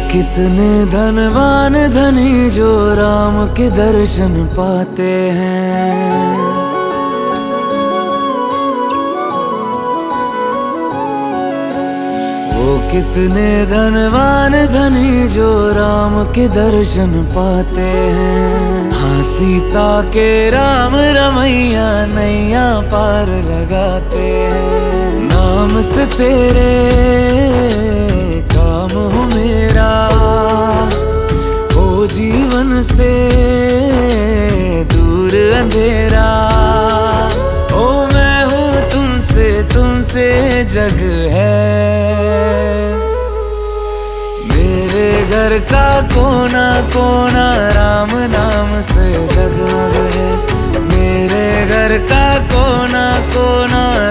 कितने धनवान धनी जो राम के दर्शन पाते हैं। वो कितने धनवान धनी जो राम के दर्शन पाते हैं। हाँ, सीता के राम रमैया नैया पार लगाते हैं। नाम से तेरे काम हो मेरा, हो जीवन से दूर अंधेरा। ओ मैं हूँ तुमसे जग है। मेरे घर का कोना कोना राम नाम से जगमग है। मेरे घर का कोना कोना